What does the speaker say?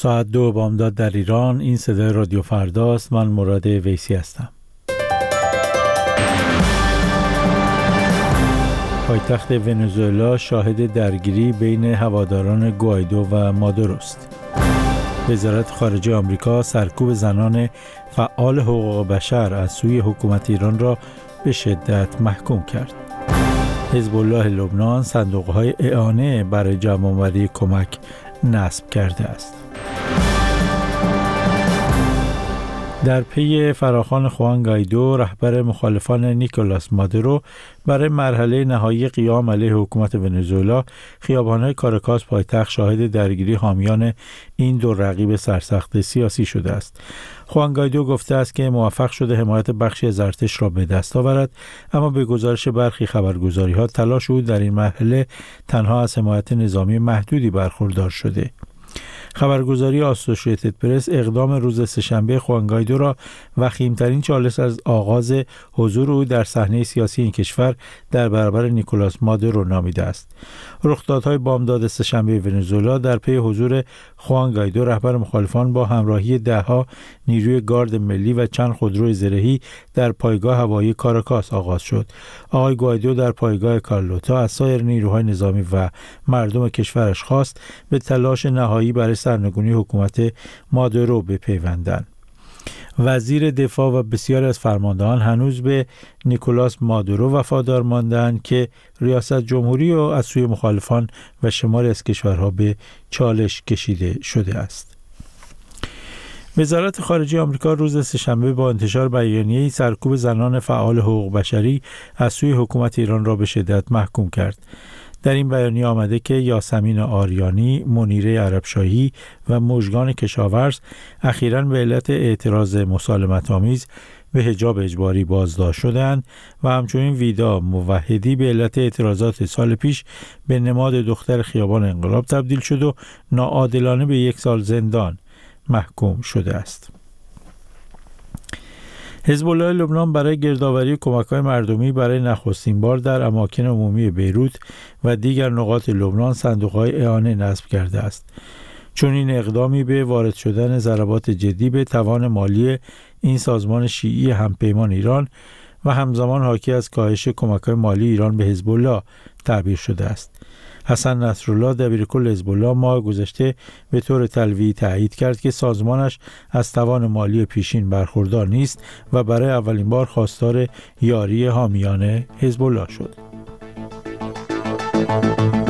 ساعت 2 بامداد در ایران. این صدای رادیو فرداست. من مراد ویسی هستم. پایتخت ونزوئلا شاهد درگیری بین هواداران گوایدو و مادوروست. وزارت خارجه آمریکا سرکوب زنان فعال حقوق بشر از سوی حکومت ایران را به شدت محکوم کرد. حزب الله لبنان صندوق‌های اعانه برای جمع‌آوری کمک نصب کرده است. در پی فراخوان خوان گایدو، رهبر مخالفان نیکولاس مادورو، برای مرحله نهایی قیام علیه حکومت ونزوئلا، خیابان‌های کاراکاس پایتخت شاهد درگیری حامیان این دو رقیب سرسخت سیاسی شده است. خوان گایدو گفته است که موفق شده حمایت بخشی از ارتش را به دست آورد، اما به گزارش برخی خبرگزاری‌ها تلاش او در این مرحله تنها از حمایت نظامی محدودی برخوردار شده. خبرگزاری آسوشیتد پرس اقدام روز سه‌شنبه خوان گایدو را وخیم‌ترین چالش از آغاز حضور او در صحنه سیاسی این کشور در برابر نیکولاس مادورو نامیده است. رخدادهای بامداد سه‌شنبه ونزوئلا در پی حضور خوان گایدو، رهبر مخالفان، با همراهی ده‌ها نیروی گارد ملی و چند خودروی زرهی در پایگاه هوایی کاراکاس آغاز شد. آقای گایدو در پایگاه کارلوتا از سایر نیروهای نظامی و مردم کشورش خواست به تلاش نهایی برای سرنگونی حکومت مادورو بپیوندند. وزیر دفاع و بسیاری از فرماندهان هنوز به نیکولاس مادورو وفادار ماندند که ریاست جمهوری او از سوی مخالفان و شماری از کشورها به چالش کشیده شده است. وزارت خارجه آمریکا روز سه‌شنبه با انتشار بیانیه‌ای سرکوب زنان فعال حقوق بشری از سوی حکومت ایران را به شدت محکوم کرد. در این بیانیه آمده که یاسمین آریانی، منیره عربشاهی و مژگان کشاورز اخیراً به علت اعتراض مسالمت‌آمیز به حجاب اجباری بازداشت شدند و همچنین ویدا موحدی به علت اعتراضات سال پیش به نماد دختر خیابان انقلاب تبدیل شد و ناعادلانه به 1 سال زندان محکوم شده است. حزب الله لبنان برای گردآوری کمک‌های مردمی برای نخستین بار در اماکن عمومی بیروت و دیگر نقاط لبنان صندوق‌های اعانه نصب کرده است. چون این اقدامی به وارد شدن ضربات جدی به توان مالی این سازمان شیعی همپیمان ایران و همزمان حاکی از کاهش کمک‌های مالی ایران به حزب الله تعبیر شده است. حسن نصرالله دبیرکل حزب الله ماه گذشته به طور تلویحی تایید کرد که سازمانش از توان مالی پیشین برخوردار نیست و برای اولین بار خواستار یاری حامیان حزب الله شد.